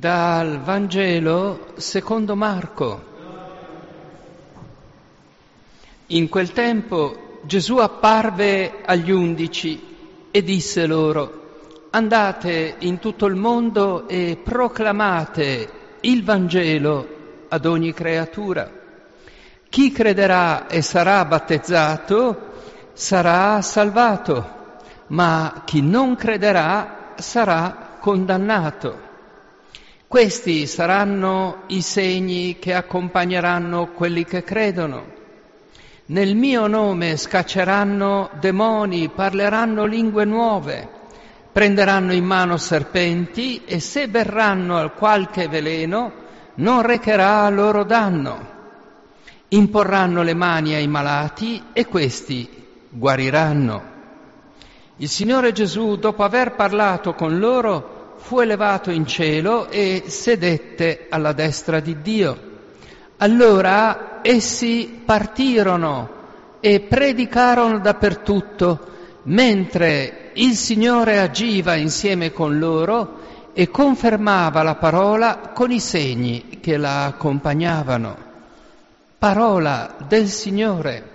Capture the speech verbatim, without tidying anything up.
Dal Vangelo secondo Marco. In quel tempo Gesù apparve agli undici e disse loro: andate in tutto il mondo e proclamate il Vangelo ad ogni creatura. Chi crederà e sarà battezzato sarà salvato, ma chi non crederà sarà condannato. Questi saranno i segni che accompagneranno quelli che credono. Nel mio nome scacceranno demoni, parleranno lingue nuove, prenderanno in mano serpenti e se berranno al qualche veleno non recherà loro danno. Imporranno le mani ai malati e questi guariranno. Il Signore Gesù, dopo aver parlato con loro, fu elevato in cielo e sedette alla destra di Dio. Allora essi partirono e predicarono dappertutto, mentre il Signore agiva insieme con loro e confermava la parola con i segni che la accompagnavano. Parola del Signore.